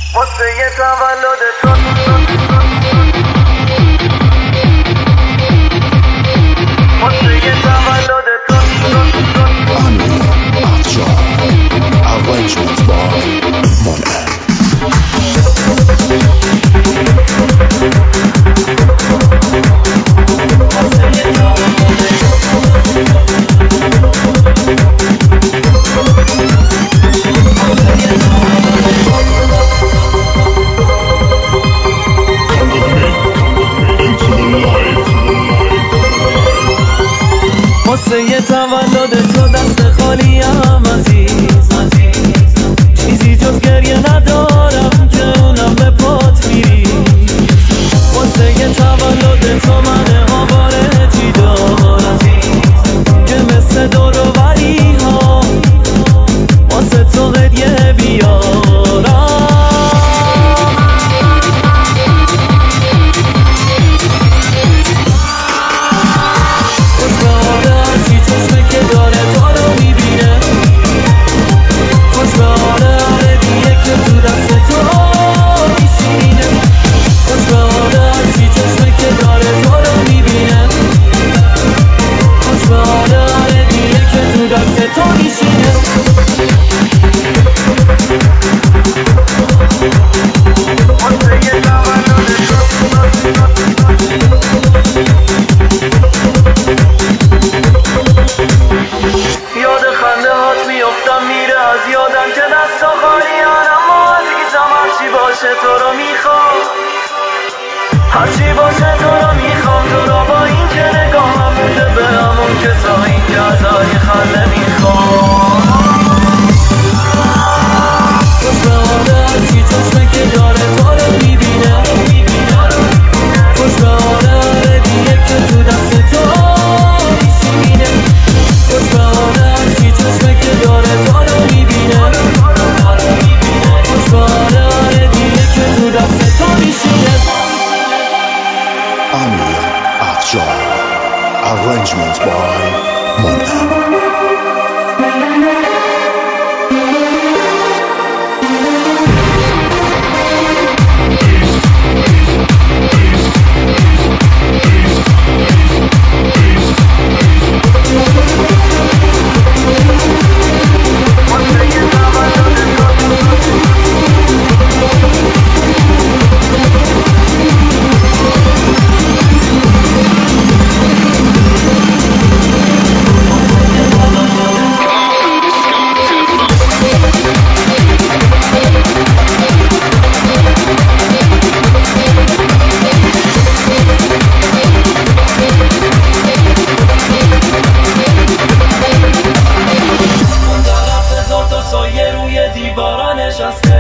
واسه تولد تو واسه تولد تو Arrangements by Monad. واسه تولد تو دست خالیم عزیز چیزی جز گریه ندارم که اونم به پات میری واسه تولد تو من آواره چی دارم که مثل دوروبری ها واسه تو هدیه بیارم میره از یادم که دستا خالیان اما عزیزم هرچی باشه تو رو میخوام هرچی باشه تو رو میخوام تو رو با این که نگاهم مونده به همون کسایی که ازای خنده میخوام خوشبهاره هرچی چشمه که داره تو رو میبینه خوشبهاره هردیه که تو دست تو میشینه خوشبهاره هرچی چشمه که داره تو رو میبینه خوشبهاره هردیه که تو دست تو میشینه Amir Afjar. Arrangements by Monad. سایه روی دیوارا نشسته